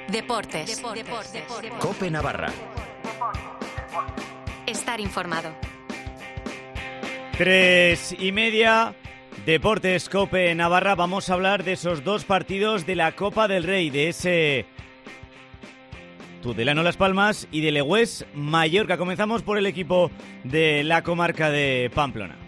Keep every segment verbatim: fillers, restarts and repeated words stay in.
Deportes. Deportes. COPE Navarra. Estar informado. Tres y media, Deportes COPE Navarra. Vamos a hablar de esos dos partidos de la Copa del Rey, de ese Tudelano Las Palmas y de Legüés Mallorca. Comenzamos por el equipo de la comarca de Pamplona.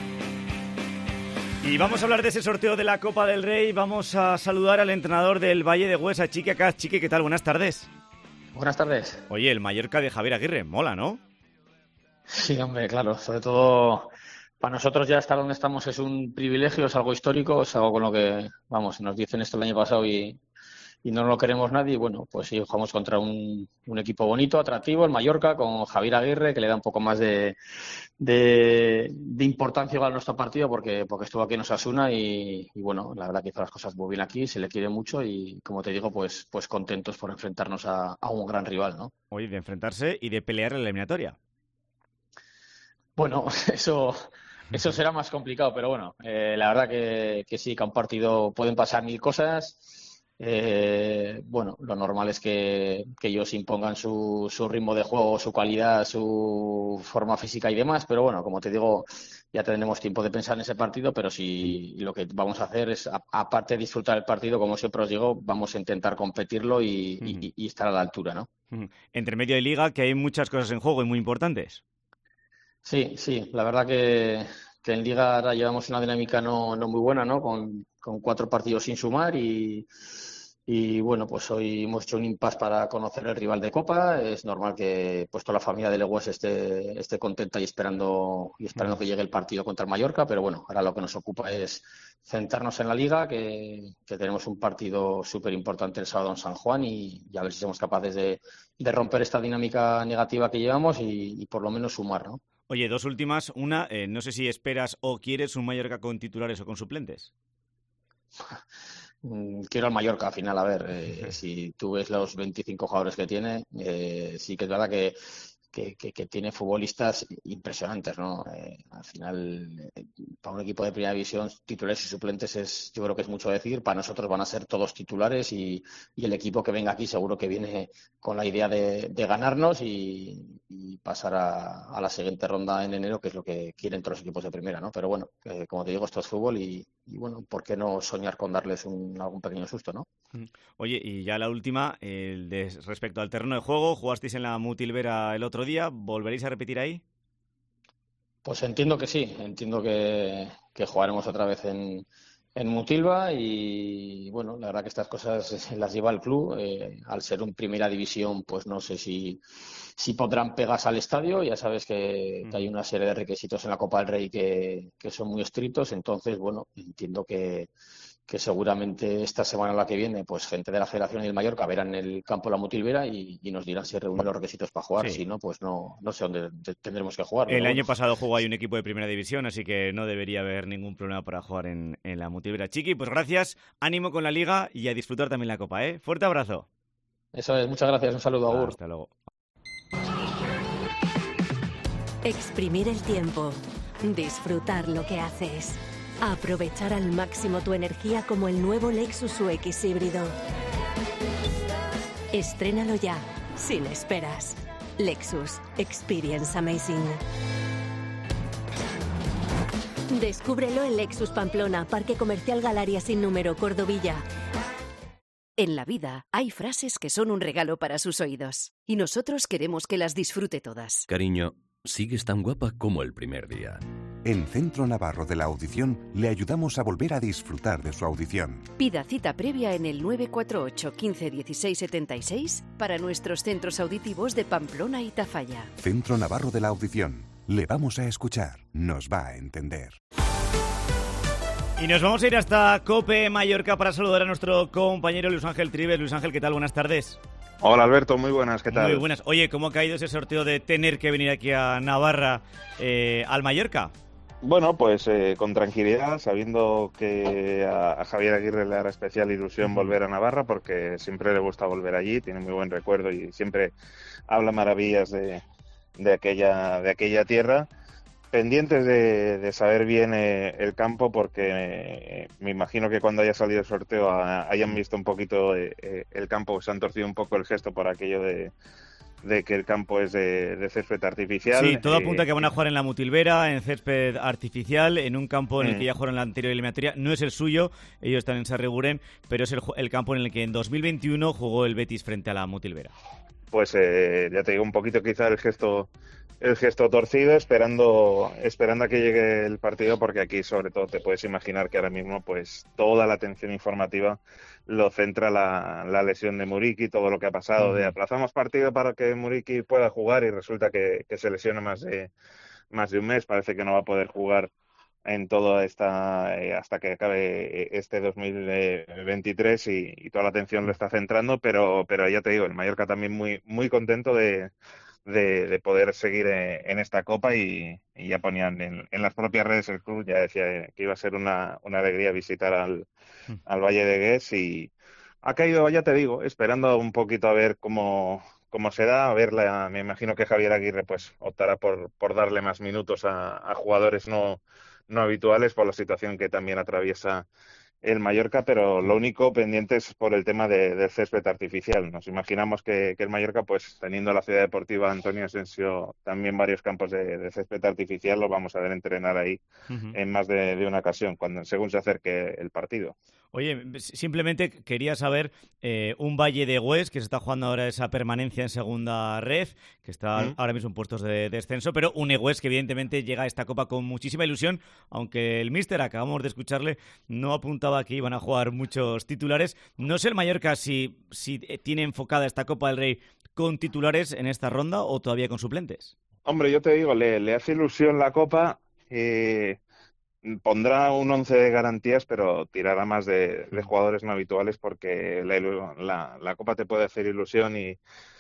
Y vamos a hablar de ese sorteo de la Copa del Rey. Vamos a saludar al entrenador del Valle de Hues, a Chiqui Acaz. Chiqui, ¿qué tal? Buenas tardes. Buenas tardes. Oye, el Mallorca de Javier Aguirre, mola, ¿no? Sí, hombre, claro. Sobre todo para nosotros ya estar donde estamos es un privilegio, es algo histórico, es algo con lo que, vamos, nos dicen esto el año pasado y, y no lo queremos nadie. Y bueno, pues sí, jugamos contra un, un equipo bonito, atractivo, el Mallorca, con Javier Aguirre, que le da un poco más de, de, de importancia igual a nuestro partido porque, porque estuvo aquí en Osasuna y, y bueno, la verdad que hizo las cosas muy bien aquí, se le quiere mucho y como te digo, pues, pues contentos por enfrentarnos a, a un gran rival, ¿no? Oye, de enfrentarse y de pelear en la eliminatoria. Bueno, eso... Eso será más complicado, pero bueno, eh, la verdad que, que sí, que a un partido pueden pasar mil cosas. Eh, bueno, lo normal es que, que ellos impongan su, su ritmo de juego, su calidad, su forma física y demás, pero bueno, como te digo, ya tendremos tiempo de pensar en ese partido, pero sí lo que vamos a hacer es, a, aparte de disfrutar el partido, como siempre os digo, vamos a intentar competirlo y, uh-huh. y, y estar a la altura, ¿no? Uh-huh. Entre medio de liga, que hay muchas cosas en juego y muy importantes. Sí, sí, la verdad que, que en Liga ahora llevamos una dinámica no, no muy buena, ¿no? Con, con cuatro partidos sin sumar y, y bueno, pues hoy hemos hecho un impasse para conocer el rival de Copa. Es normal que pues toda la familia de Legües esté, esté contenta y esperando y esperando que llegue el partido contra el Mallorca, pero bueno, ahora lo que nos ocupa es centrarnos en la Liga, que, que tenemos un partido súper importante el sábado en San Juan y, y a ver si somos capaces de, de romper esta dinámica negativa que llevamos y, y por lo menos sumar, ¿no? Oye, dos últimas. Una, eh, no sé si esperas o quieres un Mallorca con titulares o con suplentes. Quiero al Mallorca al final, a ver, eh, si tú ves los veinticinco jugadores que tiene, eh, sí que es verdad que, que, que, que tiene futbolistas impresionantes, ¿no? Eh, al final, eh, para un equipo de primera división, titulares y suplentes es, yo creo que es mucho decir. Para nosotros van a ser todos titulares y, y el equipo que venga aquí seguro que viene con la idea de, de ganarnos y, y pasar a, a la siguiente ronda en enero, que es lo que quieren todos los equipos de primera, ¿no? Pero bueno, eh, como te digo, esto es fútbol y, y bueno, ¿por qué no soñar con darles un, algún pequeño susto, ¿no? Oye, y ya la última, el de, respecto al terreno de juego, jugasteis en la Mutilvera el otro día, ¿volveréis a repetir ahí? Pues entiendo que sí, entiendo que, que jugaremos otra vez en, en Mutilva y bueno, la verdad que estas cosas las lleva el club. Eh, al ser un primera división, pues no sé si, si podrán pegas al estadio. Ya sabes que, que hay una serie de requisitos en la Copa del Rey que, que son muy estrictos, entonces bueno, entiendo que que seguramente esta semana o la que viene, pues gente de la Federación y el Mallorca verán el campo de la Mutilvera y, y nos dirán si reúnen los requisitos para jugar. Sí. Si no, pues no, no sé dónde tendremos que jugar. El año bueno. pasado jugó ahí un equipo de primera división, así que no debería haber ningún problema para jugar en, en la Mutilvera. Chiqui, pues gracias, ánimo con la Liga y a disfrutar también la Copa, ¿eh? Fuerte abrazo. Eso es, muchas gracias, un saludo, Agur. Hasta luego. Exprimir el tiempo, disfrutar lo que haces. Aprovechar al máximo tu energía como el nuevo Lexus U X híbrido. Estrénalo ya, sin esperas. Lexus. Experience amazing. Descúbrelo en Lexus Pamplona, Parque Comercial Galaria sin número, Cordovilla. En la vida hay frases que son un regalo para sus oídos. Y nosotros queremos que las disfrute todas. Cariño, sigues tan guapa como el primer día. En Centro Navarro de la Audición le ayudamos a volver a disfrutar de su audición. Pida cita previa en el nueve cuatro ocho, quince, dieciséis, setenta y seis para nuestros centros auditivos de Pamplona y Tafalla. Centro Navarro de la Audición. Le vamos a escuchar. Nos va a entender. Y nos vamos a ir hasta COPE Mallorca para saludar a nuestro compañero Luis Ángel Trives. Luis Ángel, ¿qué tal? Buenas tardes. Hola Alberto, muy buenas, ¿qué tal? Muy buenas. Oye, ¿cómo ha caído ese sorteo de tener que venir aquí a Navarra, eh, al Mallorca? Bueno, pues eh, con tranquilidad, sabiendo que a, a Javier Aguirre le hará especial ilusión volver a Navarra, porque siempre le gusta volver allí, tiene muy buen recuerdo y siempre habla maravillas de, de, aquella, de aquella tierra. pendientes de, de saber bien eh, el campo, porque eh, me imagino que cuando haya salido el sorteo a, hayan visto un poquito eh, eh, el campo, se han torcido un poco el gesto por aquello de, de que el campo es de, de césped artificial. Sí, todo eh, apunta a que van a jugar en la Mutilvera, en césped artificial, en un campo en el Mm. que ya jugaron en la anterior eliminatoria. No es el suyo, ellos están en Sarreguren, pero es el, ju- el campo en el que en dos mil veintiuno jugó el Betis frente a la Mutilvera. Pues eh, ya te digo, un poquito quizá el gesto el gesto torcido, esperando esperando a que llegue el partido, porque aquí sobre todo te puedes imaginar que ahora mismo pues toda la atención informativa lo centra la, la lesión de Muriqui, todo lo que ha pasado, de aplazamos partido para que Muriqui pueda jugar y resulta que, que se lesiona más de más de un mes, parece que no va a poder jugar en toda esta eh, hasta que acabe este dos mil veintitrés, y, y toda la atención lo está centrando, pero pero ya te digo, el Mallorca también muy muy contento de de, de poder seguir eh, en esta Copa, y, y ya ponían en, en las propias redes el club, ya decía que iba a ser una, una alegría visitar al, al Valle de Gués, y ha caído, ya te digo, esperando un poquito a ver cómo, cómo será, a ver, la, me imagino que Javier Aguirre pues optará por, por darle más minutos a, a jugadores no, no habituales por la situación que también atraviesa el Mallorca, pero lo único pendiente es por el tema de, del césped artificial. Nos imaginamos que, que el Mallorca, pues teniendo la ciudad deportiva Antonio Asensio también varios campos de, de césped artificial, lo vamos a ver entrenar ahí Uh-huh. en más de, de una ocasión, cuando según se acerque el partido. Oye, simplemente quería saber, eh, un Valle de Gués, que se está jugando ahora esa permanencia en segunda ref, que está ¿Mm? ahora mismo en puestos de descenso, pero un Egués que evidentemente llega a esta Copa con muchísima ilusión, aunque el míster, acabamos de escucharle, no apuntaba que iban a jugar muchos titulares. No sé el Mallorca si, si tiene enfocada esta Copa del Rey con titulares en esta ronda o todavía con suplentes. Hombre, yo te digo, le, le hace ilusión la Copa, eh, pondrá un once de garantías, pero tirará más de, de jugadores no habituales, porque la, la, la Copa te puede hacer ilusión y,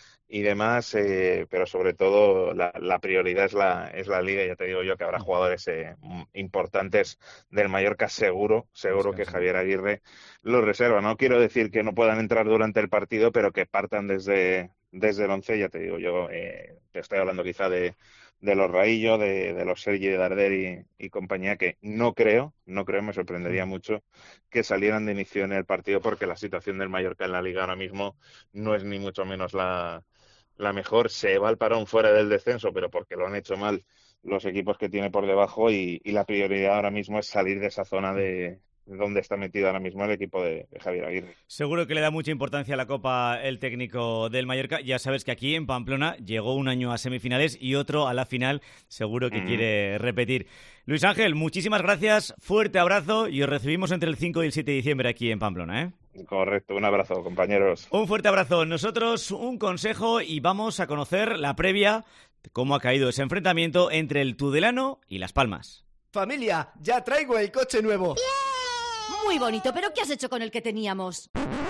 y demás, eh, pero sobre todo la, la prioridad es la, es la Liga. Ya te digo yo que habrá jugadores eh, importantes del Mallorca, seguro, seguro que Javier Aguirre los reserva. No quiero decir que no puedan entrar durante el partido, pero que partan desde, desde el once, ya te digo yo, eh, te estoy hablando quizá de de los Raillo, de, de los Sergi de Darder y, y compañía, que no creo, no creo, me sorprendería mucho que salieran de inicio en el partido, porque la situación del Mallorca en la Liga ahora mismo no es ni mucho menos la, la mejor. Se va al parón fuera del descenso, pero porque lo han hecho mal los equipos que tiene por debajo, y, y la prioridad ahora mismo es salir de esa zona de donde está metido ahora mismo el equipo de, de Javier Aguirre. Seguro que le da mucha importancia a la Copa el técnico del Mallorca. Ya sabes que aquí en Pamplona llegó un año a semifinales y otro a la final. Seguro que mm. quiere repetir. Luis Ángel, muchísimas gracias, fuerte abrazo, y os recibimos entre el cinco y el siete de diciembre aquí en Pamplona, ¿eh? Correcto, un abrazo, compañeros. Un fuerte abrazo. Nosotros un consejo y vamos a conocer la previa de cómo ha caído ese enfrentamiento entre el Tudelano y Las Palmas. Familia, ya traigo el coche nuevo. ¡Bien! Muy bonito, pero ¿qué has hecho con el que teníamos?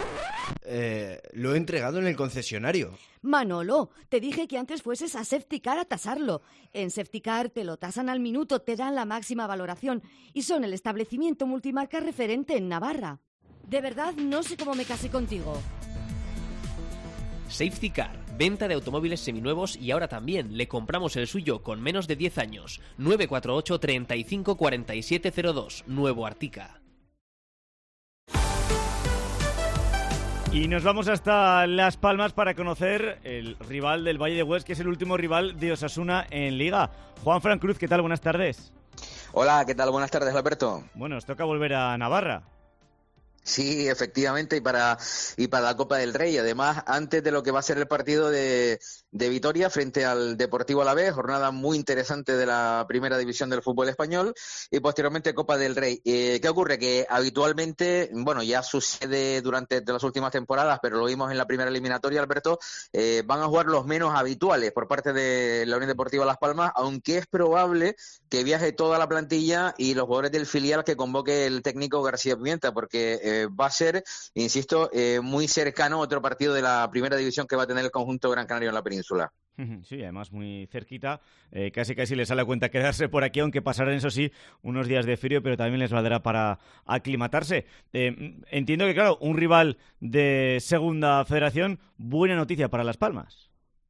Eh, lo he entregado en el concesionario. Manolo, te dije que antes fueses a Safetycar a tasarlo. En Safetycar te lo tasan al minuto, te dan la máxima valoración y son el establecimiento multimarca referente en Navarra. De verdad, no sé cómo me casé contigo. Safetycar, venta de automóviles seminuevos, y ahora también le compramos el suyo con menos de diez años. nueve cuatro ocho, treinta y cinco, cuarenta y siete cero dos, Nuevo Artica. Y nos vamos hasta Las Palmas para conocer el rival del Valle de Gués, que es el último rival de Osasuna en Liga. Juan Fran Cruz, ¿qué tal? Buenas tardes. Hola, ¿qué tal? Buenas tardes, Alberto. Bueno, nos toca volver a Navarra. Sí, efectivamente, y para y para la Copa del Rey. Además, antes de lo que va a ser el partido de, de Vitoria frente al Deportivo Alavés, jornada muy interesante de la primera división del fútbol español, y posteriormente Copa del Rey. Eh, ¿Qué ocurre? Que habitualmente, bueno, ya sucede durante las últimas temporadas, pero lo vimos en la primera eliminatoria, Alberto, eh, van a jugar los menos habituales por parte de la Unión Deportiva Las Palmas, aunque es probable que viaje toda la plantilla y los jugadores del filial que convoque el técnico García Pimienta, porque eh, va a ser, insisto, eh, muy cercano a otro partido de la primera división que va a tener el conjunto Gran Canario en la península. Sí, además muy cerquita, eh, casi casi les sale a cuenta quedarse por aquí, aunque pasarán, eso sí, unos días de frío, pero también les valdrá para aclimatarse. Eh, entiendo que, claro, un rival de segunda federación, buena noticia para Las Palmas.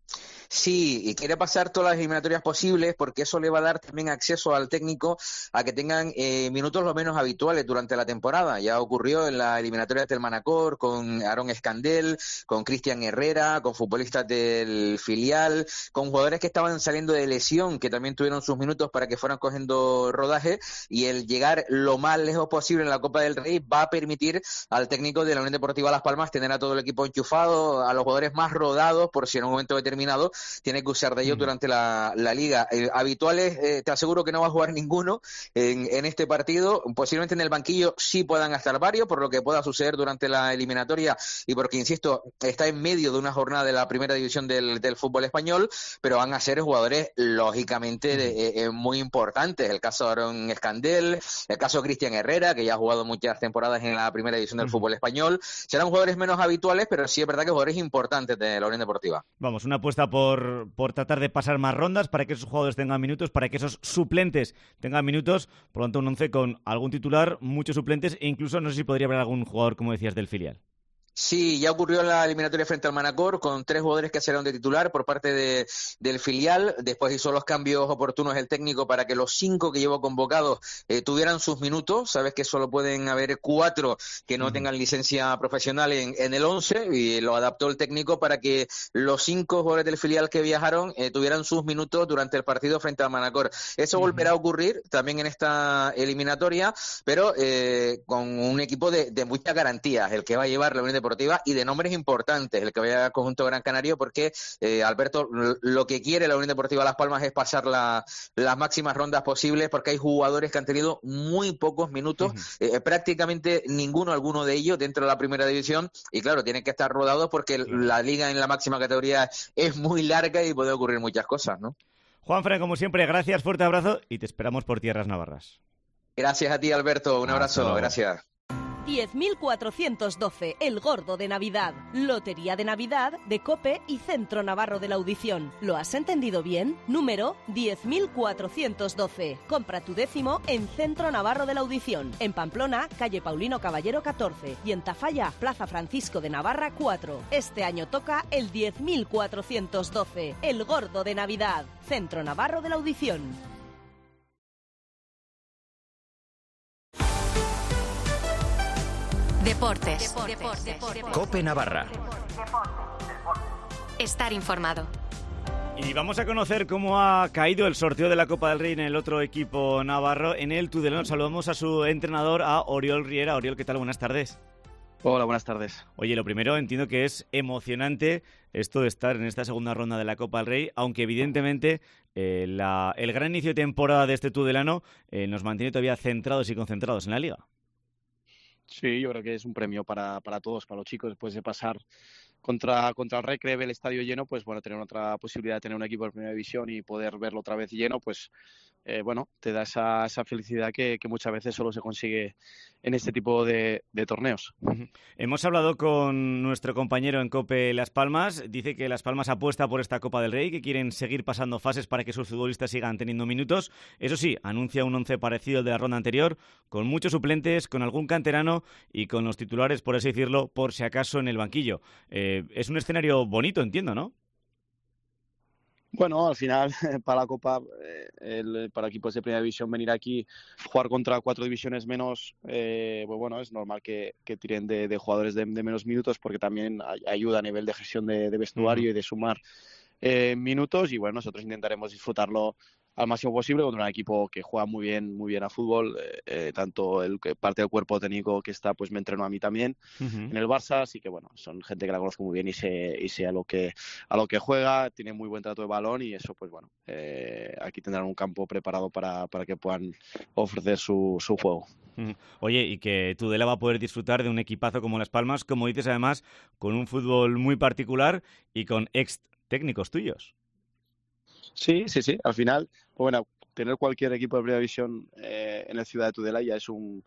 Sí, y quiere pasar todas las eliminatorias posibles porque eso le va a dar también acceso al técnico a que tengan eh, minutos lo menos habituales durante la temporada. Ya ocurrió en la eliminatoria del Manacor con Aaron Escandel, con Cristian Herrera, con futbolistas del filial, con jugadores que estaban saliendo de lesión, que también tuvieron sus minutos para que fueran cogiendo rodaje, y el llegar lo más lejos posible en la Copa del Rey va a permitir al técnico de la Unión Deportiva Las Palmas tener a todo el equipo enchufado, a los jugadores más rodados, por si en un momento determinado tiene que usar de ellos mm. durante la, la liga. Eh, habituales, eh, te aseguro que no va a jugar ninguno en, en este partido. Posiblemente en el banquillo sí puedan estar varios, por lo que pueda suceder durante la eliminatoria y porque, insisto, está en medio de una jornada de la primera división del, del fútbol español, pero van a ser jugadores lógicamente de, eh, muy importantes. El caso de Aaron Escandel, el caso de Cristian Herrera, que ya ha jugado muchas temporadas en la primera división del mm. fútbol español. Serán jugadores menos habituales, pero sí es verdad que jugadores importantes de la Unión Deportiva. Vamos, una apuesta por, por tratar de pasar más rondas para que esos jugadores tengan minutos, para que esos suplentes tengan minutos. Por lo tanto, un once con algún titular, muchos suplentes e incluso no sé si podría haber algún jugador, como decías, del filial. Sí, ya ocurrió en la eliminatoria frente al Manacor con tres jugadores que salieron de titular por parte de, del filial. Después hizo los cambios oportunos el técnico para que los cinco que llevó convocados eh, tuvieran sus minutos. Sabes que solo pueden haber cuatro que no uh-huh. tengan licencia profesional en, en el once, y lo adaptó el técnico para que los cinco jugadores del filial que viajaron eh, tuvieran sus minutos durante el partido frente al Manacor. Eso uh-huh. volverá a ocurrir también en esta eliminatoria, pero eh, con un equipo de, de muchas garantías, el que va a llevar la Unión Deportiva y de nombres importantes, el que vaya al conjunto Gran Canario, porque eh, Alberto, lo que quiere la Unión Deportiva Las Palmas es pasar la, las máximas rondas posibles, porque hay jugadores que han tenido muy pocos minutos, uh-huh. eh, prácticamente ninguno, alguno de ellos dentro de la primera división, y claro, tienen que estar rodados porque uh-huh. la liga en la máxima categoría es muy larga y puede ocurrir muchas cosas, ¿no? Juanfran, como siempre, gracias, fuerte abrazo y te esperamos por tierras navarras. Gracias a ti, Alberto, un abrazo, gracias. diez mil cuatrocientos doce, el gordo de Navidad. Lotería de Navidad de COPE y Centro Navarro de la Audición. ¿Lo has entendido bien? Número diez mil cuatrocientos doce. Compra tu décimo en Centro Navarro de la Audición. En Pamplona, calle Paulino Caballero catorce. Y en Tafalla, Plaza Francisco de Navarra cuatro. Este año toca el diez mil cuatrocientos doce, el gordo de Navidad. Centro Navarro de la Audición. Deportes. Deportes. Deportes. COPE Navarra. Estar informado. Y vamos a conocer cómo ha caído el sorteo de la Copa del Rey en el otro equipo navarro. En el Tudelano saludamos a su entrenador, a Oriol Riera. Oriol, ¿qué tal? Buenas tardes. Hola, buenas tardes. Oye, lo primero, entiendo que es emocionante esto de estar en esta segunda ronda de la Copa del Rey, aunque evidentemente eh, la, el gran inicio de temporada de este Tudelano eh, nos mantiene todavía centrados y concentrados en la Liga. Sí, yo creo que es un premio para, para todos, para los chicos, después de pasar contra, contra el Recre, el estadio lleno, pues bueno, tener otra posibilidad de tener un equipo de primera división y poder verlo otra vez lleno, pues eh, bueno, te da esa, esa felicidad que, que muchas veces solo se consigue en este tipo de, de torneos. Uh-huh. Hemos hablado con nuestro compañero en COPE Las Palmas, dice que Las Palmas apuesta por esta Copa del Rey, que quieren seguir pasando fases para que sus futbolistas sigan teniendo minutos. Eso sí, anuncia un once parecido al de la ronda anterior, con muchos suplentes, con algún canterano y con los titulares, por así decirlo, por si acaso en el banquillo. Eh, es un escenario bonito, entiendo, ¿no? Bueno, al final, para la Copa, el, para equipos de primera división, venir aquí, jugar contra cuatro divisiones menos, eh, pues bueno, es normal que, que tiren de, de jugadores de, de menos minutos, porque también ayuda a nivel de gestión de, de vestuario uh-huh. y de sumar eh, minutos, y bueno, nosotros intentaremos disfrutarlo al máximo posible contra un equipo que juega muy bien muy bien a fútbol, eh, eh, tanto el parte del cuerpo técnico que está, pues me entrenó a mí también uh-huh. en el Barça, así que bueno, son gente que la conozco muy bien y sé, y sé a lo que a lo que juega, tiene muy buen trato de balón y eso, pues bueno, eh, aquí tendrán un campo preparado para, para que puedan ofrecer su, su juego. Uh-huh. Oye, y que Tudela va a poder disfrutar de un equipazo como Las Palmas, como dices, además, con un fútbol muy particular y con ex técnicos tuyos. Sí, sí, sí. Al final, pues bueno, tener cualquier equipo de primera división eh, en el Ciudad de Tudela ya es un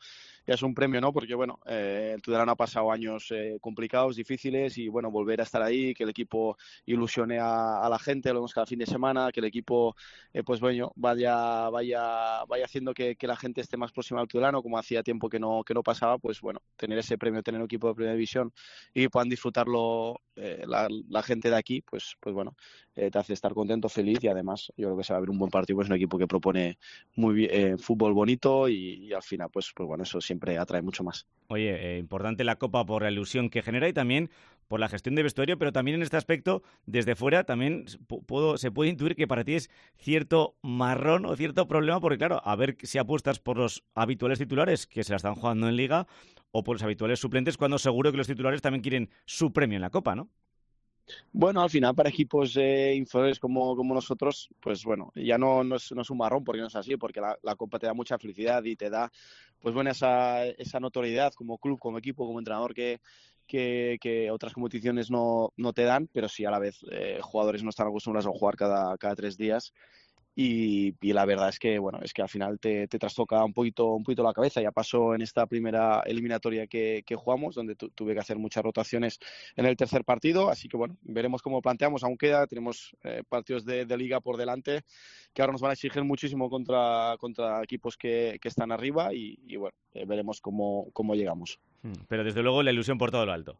ya es un premio, ¿no? Porque, bueno, eh, el Tudelano ha pasado años eh, complicados, difíciles, y, bueno, volver a estar ahí, que el equipo ilusione a, a la gente, lo vemos cada fin de semana, que el equipo, eh, pues, bueno, vaya, vaya, vaya haciendo que, que la gente esté más próxima al Tudelano, como hacía tiempo que no, que no pasaba, pues, bueno, tener ese premio, tener un equipo de Primera División y puedan disfrutarlo eh, la, la gente de aquí, pues, pues bueno, eh, te hace estar contento, feliz, y además yo creo que se va a ver un buen partido, pues un equipo que propone muy bien, eh, fútbol bonito y, y al final, pues, pues bueno, eso siempre atrae mucho más. Oye, eh, importante la Copa por la ilusión que genera y también por la gestión de vestuario, pero también en este aspecto, desde fuera, también puedo, se puede intuir que para ti es cierto marrón o cierto problema, porque claro, a ver si apuestas por los habituales titulares que se la están jugando en Liga o por los habituales suplentes, cuando seguro que los titulares también quieren su premio en la Copa, ¿no? Bueno, al final para equipos eh, inferiores como, como nosotros, pues bueno, ya no, no, es, no es un marrón, porque no es así, porque la, la Copa te da mucha felicidad y te da, pues bueno, esa, esa notoriedad como club, como equipo, como entrenador que, que, que otras competiciones no, no te dan, pero sí a la vez eh, jugadores no están acostumbrados a jugar cada, cada tres días. Y, y la verdad es que bueno es que al final te, te trastoca un poquito un poquito la cabeza. Ya pasó en esta primera eliminatoria que, que jugamos, donde tu, tuve que hacer muchas rotaciones en el tercer partido, así que bueno, veremos cómo planteamos. Aún queda, tenemos eh, partidos de, de liga por delante que ahora nos van a exigir muchísimo contra, contra equipos que, que están arriba y, y bueno, eh, veremos cómo, cómo llegamos. Pero desde luego la ilusión por todo lo alto.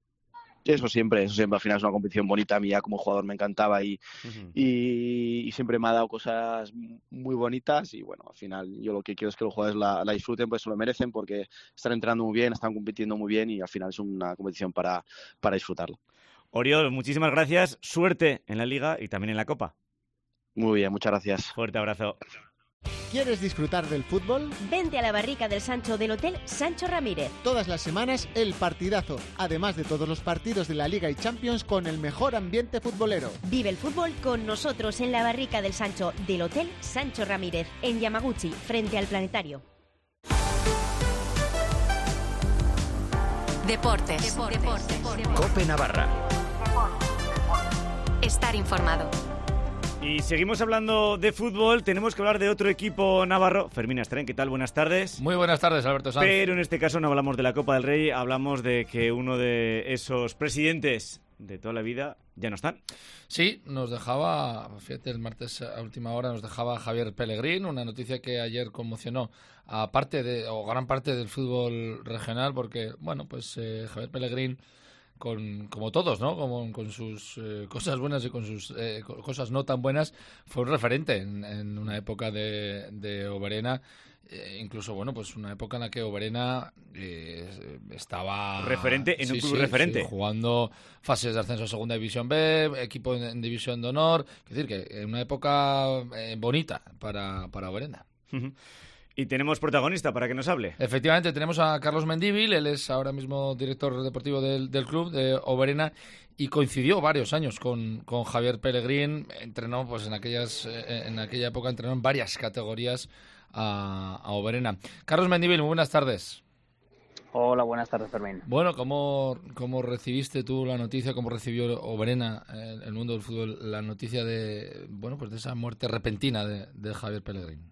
Eso siempre, eso siempre, al final es una competición bonita. A mí ya como jugador me encantaba y, uh-huh. y, y siempre me ha dado cosas muy bonitas y bueno, al final yo lo que quiero es que los jugadores la, la disfruten, pues se lo merecen porque están entrenando muy bien, están compitiendo muy bien y al final es una competición para, para disfrutarlo. Oriol, muchísimas gracias, suerte en la Liga y también en la Copa. Muy bien, muchas gracias. Fuerte abrazo. ¿Quieres disfrutar del fútbol? Vente a la barrica del Sancho del Hotel Sancho Ramírez. Todas las semanas el partidazo, además de todos los partidos de la Liga y Champions con el mejor ambiente futbolero. Vive el fútbol con nosotros en la barrica del Sancho del Hotel Sancho Ramírez, en Yamaguchi, frente al Planetario. Deportes. Deportes. Deportes. COPE Navarra. Estar informado. Y seguimos hablando de fútbol, tenemos que hablar de otro equipo navarro. Fermín Astrén, ¿qué tal? Buenas tardes. Muy buenas tardes, Alberto Sanz. Pero en este caso no hablamos de la Copa del Rey, hablamos de que uno de esos presidentes de toda la vida ya no están. Sí, nos dejaba, fíjate, el martes a última hora nos dejaba Javier Pellegrín, una noticia que ayer conmocionó a parte de, o gran parte del fútbol regional, porque, bueno, pues eh, Javier Pellegrín, con como todos, ¿no? Como con sus eh, cosas buenas y con sus eh, cosas no tan buenas, fue un referente en, en una época de, de Oberena, eh, incluso, bueno, pues una época en la que Oberena eh, estaba... Referente en sí, un club sí, referente. Sí, jugando fases de ascenso a Segunda División B, equipo en, en División de Honor, es decir, que en una época eh, bonita para, para Oberena. Y tenemos protagonista para que nos hable. Efectivamente, tenemos a Carlos Mendívil, él es ahora mismo director deportivo del, del club de Oberena y coincidió varios años con, con Javier Pellegrín, entrenó pues en aquellas en aquella época entrenó en varias categorías a, a Oberena. Carlos Mendívil, muy buenas tardes. Hola, buenas tardes, Fermín. Bueno, ¿cómo, cómo recibiste tú la noticia, cómo recibió Oberena, el, el mundo del fútbol, la noticia de bueno pues de esa muerte repentina de, de Javier Pellegrín?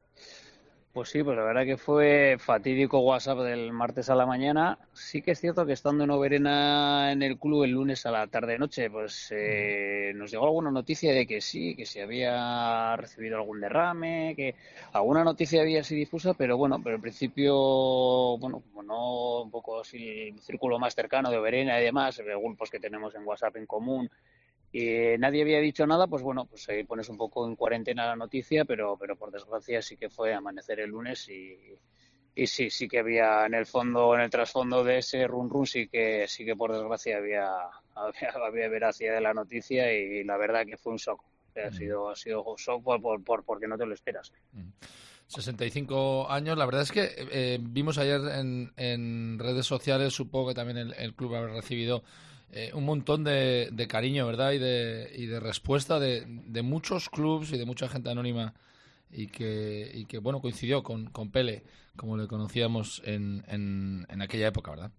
Pues sí, pues la verdad que fue fatídico WhatsApp del martes a la mañana. Sí que es cierto que estando en Oberena en el club el lunes a la tarde-noche, pues eh, nos llegó alguna noticia de que sí, que se había recibido algún derrame, que alguna noticia había así difusa, pero bueno, pero al principio, bueno, como no un poco así el círculo más cercano de Oberena y demás, grupos que tenemos en WhatsApp en común, y nadie había dicho nada, pues bueno, pues ahí pones un poco en cuarentena la noticia, pero pero por desgracia sí que fue amanecer el lunes y, y sí, sí que había en el fondo, en el trasfondo de ese run run, sí que sí que por desgracia había había, había veracidad de la noticia y la verdad que fue un shock. Ha sido, ha sido un shock por, por, por, porque no te lo esperas. sesenta y cinco años, la verdad es que eh, vimos ayer en, en redes sociales, supongo que también el, el club habrá recibido Eh, un montón de, de cariño, ¿verdad? Y de, y de respuesta de, de muchos clubs y de mucha gente anónima y que, y que bueno, coincidió con, con Pele, como le conocíamos en, en, en aquella época, ¿verdad?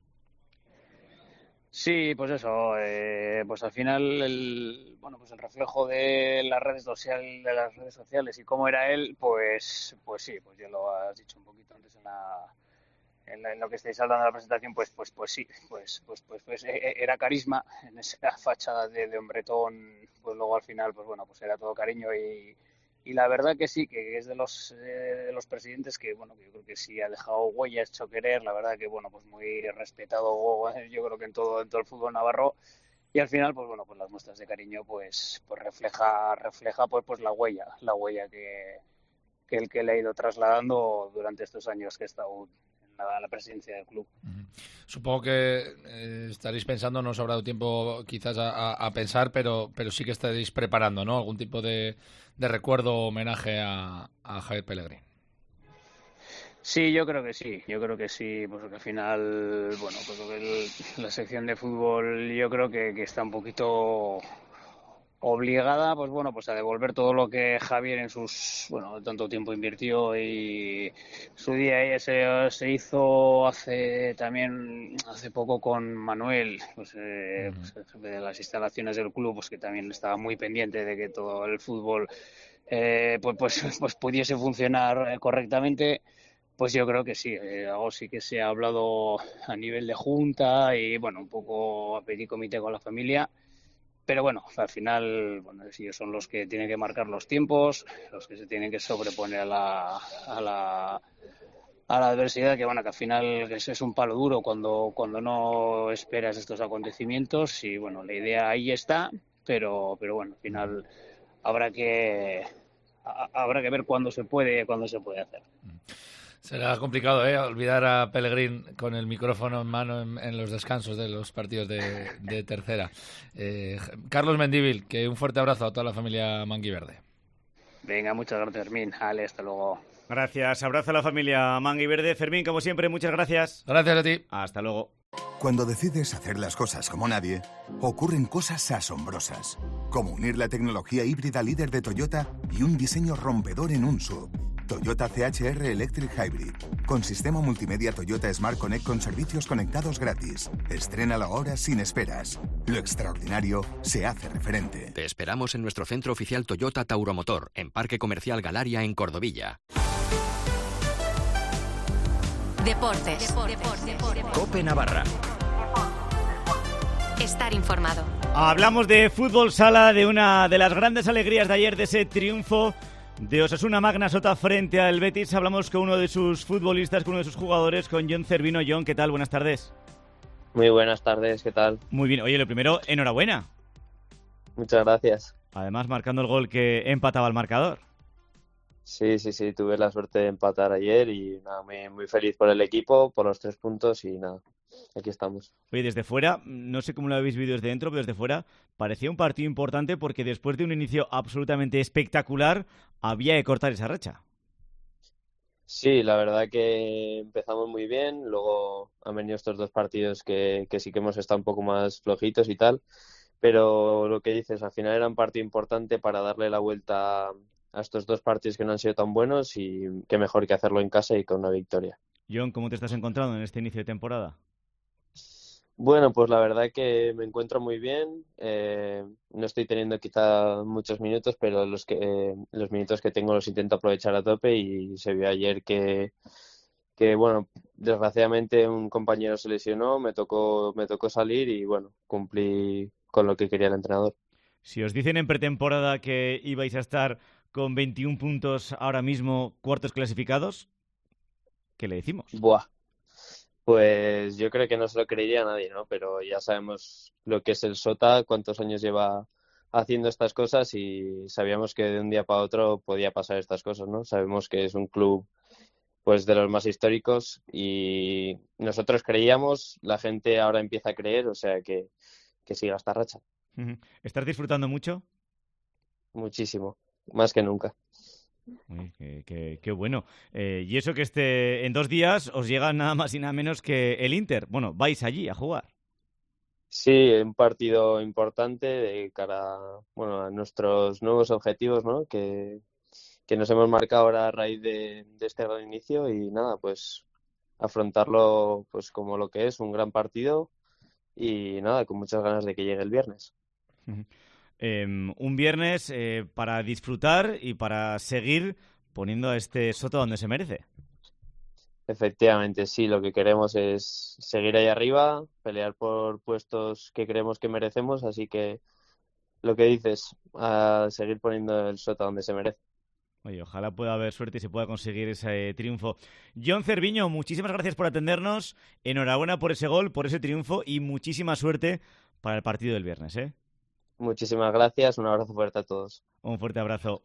Sí, pues eso, eh, pues al final el, bueno, pues el reflejo de las redes sociales, de las redes sociales y cómo era él, pues, pues sí, pues ya lo has dicho un poquito antes en la en, la, en lo que estáis hablando de la presentación, pues pues pues sí, pues pues pues, pues era carisma en esa fachada de, de hombretón, pues luego al final, pues bueno, pues era todo cariño y, y la verdad que sí, que es de los eh, de los presidentes que, bueno, que yo creo que sí ha dejado huella, ha hecho querer, la verdad que, bueno, pues muy respetado, yo creo que en todo, en todo el fútbol navarro. Y al final, pues bueno, pues las muestras de cariño, pues, pues refleja, refleja, pues, pues la huella, la huella que, que el que le ha ido trasladando durante estos años que he estado en la, la presidencia del club. Uh-huh. Supongo que eh, estaréis pensando, no os habrá dado tiempo quizás a, a, a pensar, pero, pero sí que estaréis preparando, ¿no? Algún tipo de, de recuerdo o homenaje a, a Javier Pellegrín. Sí, yo creo que sí, yo creo que sí, porque al final, bueno, pues el, la sección de fútbol yo creo que, que está un poquito obligada, pues bueno, pues a devolver todo lo que Javier en sus, bueno, tanto tiempo invirtió y su día se, se hizo hace también, hace poco con Manuel, pues, eh, pues el jefe de las instalaciones del club, pues que también estaba muy pendiente de que todo el fútbol eh, pues, pues, pues pudiese funcionar correctamente. Pues yo creo que sí, eh, algo sí que se ha hablado a nivel de junta y, bueno, un poco a pedir comité con la familia, pero bueno, al final, bueno, ellos son los que tienen que marcar los tiempos, los que se tienen que sobreponer a la, a la, a la adversidad, que bueno, que al final es, es un palo duro cuando, cuando no esperas estos acontecimientos y, bueno, la idea ahí está, pero, pero bueno, al final habrá que, a, habrá que ver cuándo se puede, cuándo se puede hacer. Será complicado, ¿eh? Olvidar a Pellegrín con el micrófono en mano en, en los descansos de los partidos de, de tercera. Eh, Carlos Mendívil, que un fuerte abrazo a toda la familia Manguiverde. Venga, muchas gracias, Fermín. Ale, hasta luego. Gracias, abrazo a la familia Manguiverde. Fermín, como siempre, muchas gracias. Gracias a ti. Hasta luego. Cuando decides hacer las cosas como nadie, ocurren cosas asombrosas, como unir la tecnología híbrida líder de Toyota y un diseño rompedor en un S U V. Toyota C H R Electric Hybrid, con sistema multimedia Toyota Smart Connect con servicios conectados gratis. Estrénalo ahora sin esperas. Lo extraordinario se hace referente. Te esperamos en nuestro centro oficial Toyota Tauromotor, en Parque Comercial Galaria, en Cordovilla. Deportes. Deportes. Deportes. COPE Navarra. Estar informado. Hablamos de fútbol sala, de una de las grandes alegrías de ayer, de ese triunfo de Osasuna Magna Sota frente al Betis. Hablamos con uno de sus futbolistas, con uno de sus jugadores, con Jon Cervino. Jon, ¿qué tal? Buenas tardes. Muy buenas tardes, ¿qué tal? Muy bien. Oye, lo primero, enhorabuena. Muchas gracias. Además, marcando el gol que empataba el marcador. Sí, sí, sí, tuve la suerte de empatar ayer y nada, muy, muy feliz por el equipo, por los tres puntos y nada, aquí estamos. Oye, desde fuera, no sé cómo lo habéis visto desde dentro, pero desde fuera parecía un partido importante porque después de un inicio absolutamente espectacular, había que cortar esa racha. Sí, la verdad que empezamos muy bien, luego han venido estos dos partidos que, que sí que hemos estado un poco más flojitos y tal, pero lo que dices, al final era un partido importante para darle la vuelta a estos dos partidos que no han sido tan buenos y qué mejor que hacerlo en casa y con una victoria. Jon, ¿cómo te estás encontrando en este inicio de temporada? Bueno, pues la verdad que me encuentro muy bien. Eh, no estoy teniendo quizá muchos minutos, pero los que eh, los minutos que tengo los intento aprovechar a tope y se vio ayer que, que bueno, desgraciadamente un compañero se lesionó, me tocó, me tocó salir y bueno, cumplí con lo que quería el entrenador. Si os dicen en pretemporada que ibais a estar con veintiún puntos ahora mismo, cuartos clasificados, ¿qué le decimos? Buah. Pues yo creo que no se lo creería a nadie, ¿no? Pero ya sabemos lo que es el Sota, cuántos años lleva haciendo estas cosas y sabíamos que de un día para otro podía pasar estas cosas, ¿no? Sabemos que es un club pues de los más históricos y nosotros creíamos, la gente ahora empieza a creer, o sea que, que siga esta racha. ¿Estás disfrutando mucho? Muchísimo, más que nunca. Uy, qué, qué, qué bueno. Eh, y eso que este en dos días os llega nada más y nada menos que el Inter. Bueno, vais allí a jugar. Sí, un partido importante de cara, bueno, a nuestros nuevos objetivos, ¿no? Que, que nos hemos marcado ahora a raíz de, de este gran inicio y nada, pues afrontarlo pues como lo que es, un gran partido y nada, con muchas ganas de que llegue el viernes. Uh-huh. Eh, un viernes eh, para disfrutar y para seguir poniendo a este Sota donde se merece. Efectivamente, sí, lo que queremos es seguir ahí arriba, pelear por puestos que creemos que merecemos, así que lo que dices, a seguir poniendo el Sota donde se merece. Oye, ojalá pueda haber suerte y se pueda conseguir ese triunfo. John Cerviño, muchísimas gracias por atendernos, enhorabuena por ese gol, por ese triunfo y muchísima suerte para el partido del viernes, ¿eh? Muchísimas gracias, un abrazo fuerte a todos. Un fuerte abrazo.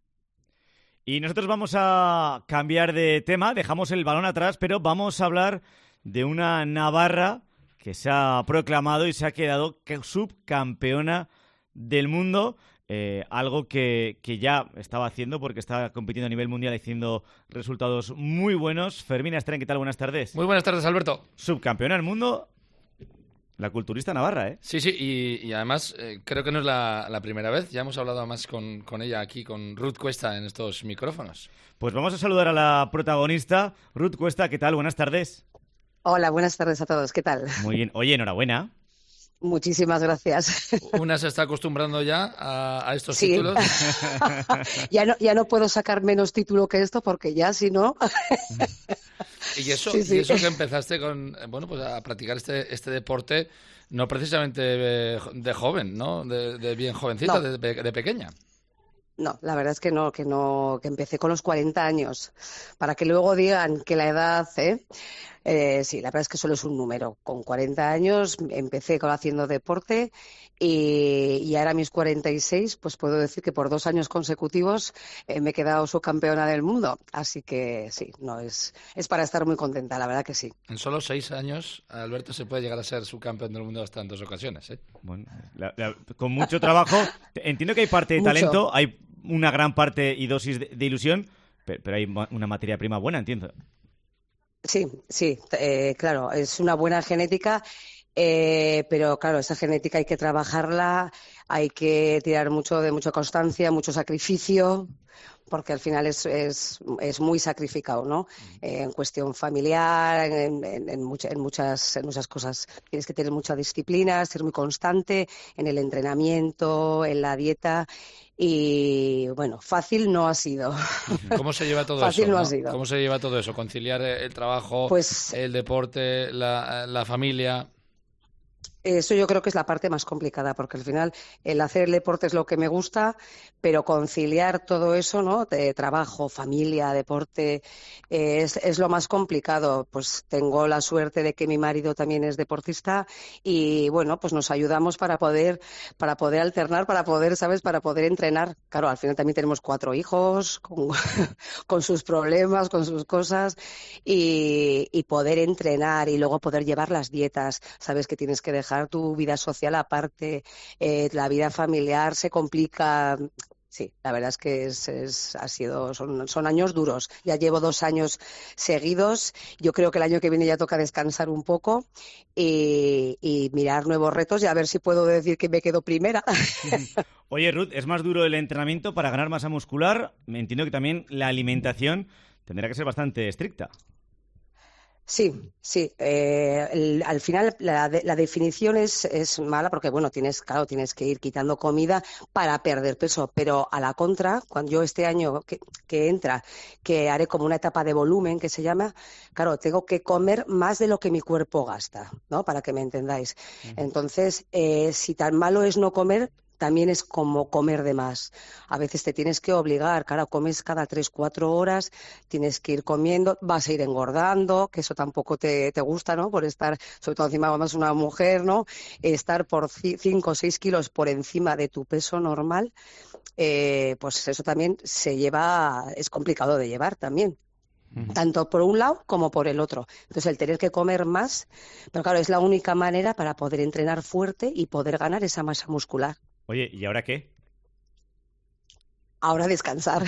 Y nosotros vamos a cambiar de tema, dejamos el balón atrás, pero vamos a hablar de una Navarra que se ha proclamado y se ha quedado subcampeona del mundo. Eh, algo que, que ya estaba haciendo porque está compitiendo a nivel mundial haciendo resultados muy buenos. Fermín Astrén, ¿qué tal? Buenas tardes. Muy buenas tardes, Alberto. Subcampeona del mundo, la culturista navarra, ¿eh? Sí, sí, y, y además eh, creo que no es la, la primera vez. Ya hemos hablado además con, con ella aquí, con Ruth Cuesta, en estos micrófonos. Pues vamos a saludar a la protagonista. Ruth Cuesta, ¿qué tal? Buenas tardes. Hola, buenas tardes a todos. ¿Qué tal? Muy bien. Oye, enhorabuena. Muchísimas gracias. Una se está acostumbrando ya a, a estos sí. títulos. ya, no, ya no puedo sacar menos título que esto porque ya, si no... y, eso, sí, sí. y eso que empezaste con, bueno, pues a practicar este, este deporte, no precisamente de joven, ¿no? De, de bien jovencita, no. de, de pequeña. No, la verdad es que no, que no, que empecé con los cuarenta años, para que luego digan que la edad, ¿eh? Eh, sí, la verdad es que solo es un número. Con cuarenta años empecé con, haciendo deporte y, y ahora a mis cuarenta y seis, pues puedo decir que por dos años consecutivos eh, me he quedado subcampeona del mundo. Así que sí, no es, es para estar muy contenta, la verdad que sí. En solo seis años, Alberto se puede llegar a ser subcampeón del mundo hasta en dos ocasiones, ¿eh? Bueno, la, la, con mucho trabajo. Entiendo que hay parte de mucho. talento, hay una gran parte y dosis de, de ilusión, pero, pero hay una materia prima buena, entiendo. Sí, sí, eh, claro, es una buena genética, eh, pero claro, esa genética hay que trabajarla, hay que tirar mucho de mucha constancia, mucho sacrificio, porque al final es, es, es muy sacrificado, ¿no? Eh, en cuestión familiar, en, en, en, mucha, en, muchas, en muchas cosas. Tienes que tener mucha disciplina, ser muy constante en el entrenamiento, en la dieta. Y bueno, fácil no ha sido. ¿Cómo se lleva todo fácil eso? no ¿no? ha sido. ¿Cómo se lleva todo eso? Conciliar el trabajo, pues, el deporte, la, la familia. Eso yo creo que es la parte más complicada, porque al final el hacer el deporte es lo que me gusta, pero conciliar todo eso, ¿no? De trabajo, familia, deporte, eh, es, es lo más complicado. Pues tengo la suerte de que mi marido también es deportista y bueno, pues nos ayudamos para poder, para poder alternar, para poder, ¿sabes? Para poder entrenar. Claro, al final también tenemos cuatro hijos con, con sus problemas, con sus cosas y, y poder entrenar y luego poder llevar las dietas. Sabes que tienes que dejar tu vida social aparte, eh, la vida familiar se complica. Sí, la verdad es que es, es, ha sido, son, son años duros. Ya llevo dos años seguidos. Yo creo que el año que viene ya toca descansar un poco y, y mirar nuevos retos y a ver si puedo decir que me quedo primera. Oye, Ruth, ¿es más duro el entrenamiento para ganar masa muscular? Me entiendo que también la alimentación tendrá que ser bastante estricta. Sí, sí. Eh, el, al final la, de, la definición es, es mala porque, bueno, tienes, claro, tienes que ir quitando comida para perder peso, pero a la contra, cuando yo este año que, que entra, que haré como una etapa de volumen que se llama, claro, tengo que comer más de lo que mi cuerpo gasta, ¿no? Para que me entendáis. Uh-huh. Entonces, eh, si tan malo es no comer, también es como comer de más. A veces te tienes que obligar, claro, comes cada tres, cuatro horas, tienes que ir comiendo, vas a ir engordando, que eso tampoco te, te gusta, ¿no? Por estar, sobre todo encima más una mujer, ¿no? Estar por cinco o seis kilos por encima de tu peso normal, eh, pues eso también se lleva, es complicado de llevar también. Uh-huh. Tanto por un lado como por el otro. Entonces el tener que comer más, pero claro, es la única manera para poder entrenar fuerte y poder ganar esa masa muscular. Oye, ¿y ahora qué? Ahora descansar.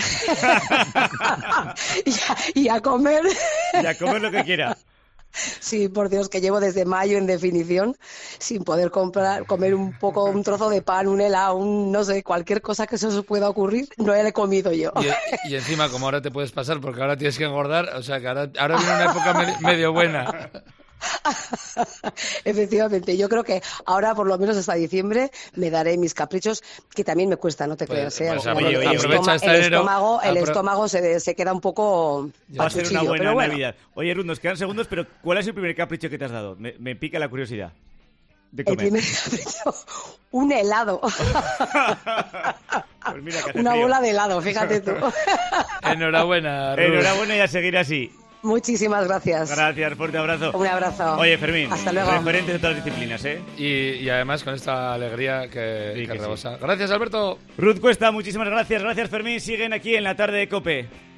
y, a, y a comer. Y a comer lo que quiera. Sí, por Dios, que llevo desde mayo en definición sin poder comprar, comer un poco, un trozo de pan, un helado, un, no sé, cualquier cosa que se os pueda ocurrir, no he comido yo. Y, y encima, como ahora te puedes pasar, porque ahora tienes que engordar, o sea, que ahora, ahora viene una época me, medio buena. Efectivamente, yo creo que ahora por lo menos hasta diciembre me daré mis caprichos, que también me cuesta, no te Pues, creas. ¿eh? pues, Al oye, final, oye, el, aprovecha estoma- este el enero, estómago, el apro- estómago se, se queda un poco Va a ser una pachuchillo, buena pero bueno. Navidad. Oye, Ruth, nos quedan segundos, pero ¿cuál es el primer capricho que te has dado? Me, me pica la curiosidad de El comer. primer capricho, un helado. Pues mira que hace Una frío. bola de helado, fíjate tú. Enhorabuena, Ruth. Enhorabuena y a seguir así. Muchísimas gracias. Gracias, fuerte abrazo. Un abrazo. Oye, Fermín, Hasta luego. referentes de todas las disciplinas, ¿eh? Y, y además con esta alegría que, Sí, que que sí. rebosa. Gracias, Alberto. Ruth Cuesta, muchísimas gracias. Gracias, Fermín. Siguen aquí en la tarde de COPE.